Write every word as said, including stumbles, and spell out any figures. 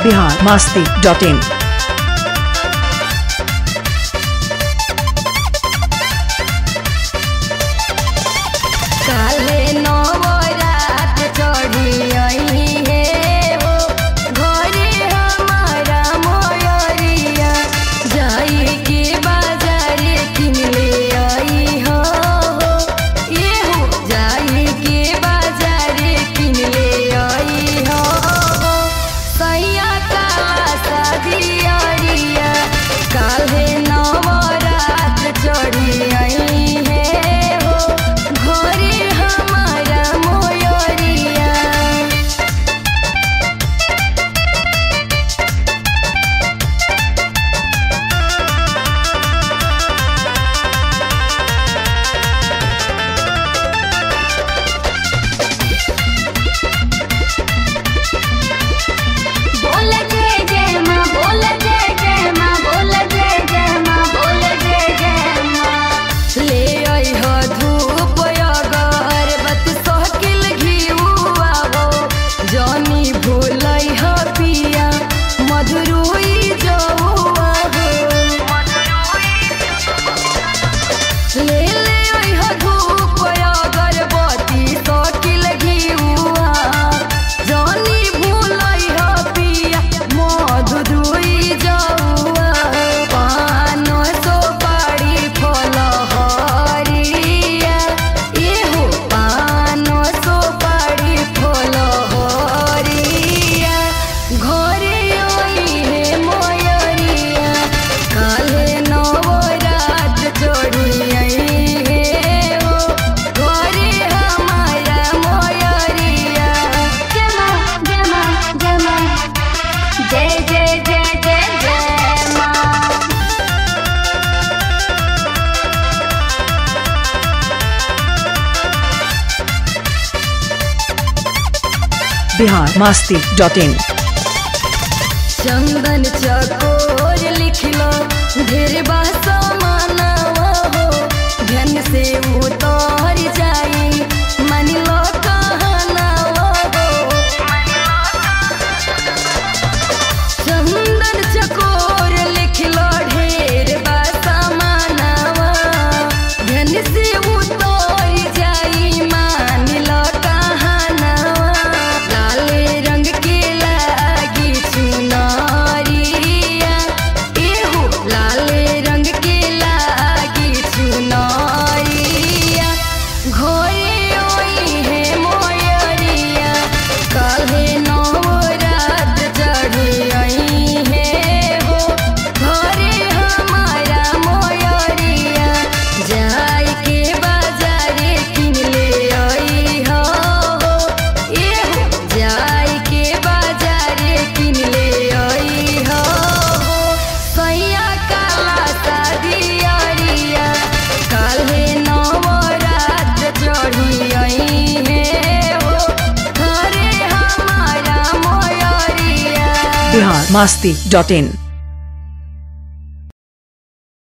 बिहार मस्ती dot in. Bihar मस्ती dot in. Chandan Chakor लिखलो ढेर बासा मानवा हो, घन से उतर जाई मान लो कहनावा हो। चंदन चकोर लिखलो ढेर बासा मानवा, घन से उतर जाई मान लो कहनावा। लाले रंग के लागी चुनरिया, एहो लाले रंग के लागी चुनरिया। घोरे ओई है मोयरिया, काहे नवरात चढ़ी आई है हो। घरे हमारा मोयरिया, जाई के बाजारे किन ले आई हो। एहो जाई के बाजारे किन ले आई हो। सैया काला सादियारिया, काल्हे नवरात चढ़ी आई है हो। घरे हमारा मोयरिया। बिहार मस्ती डॉट इन।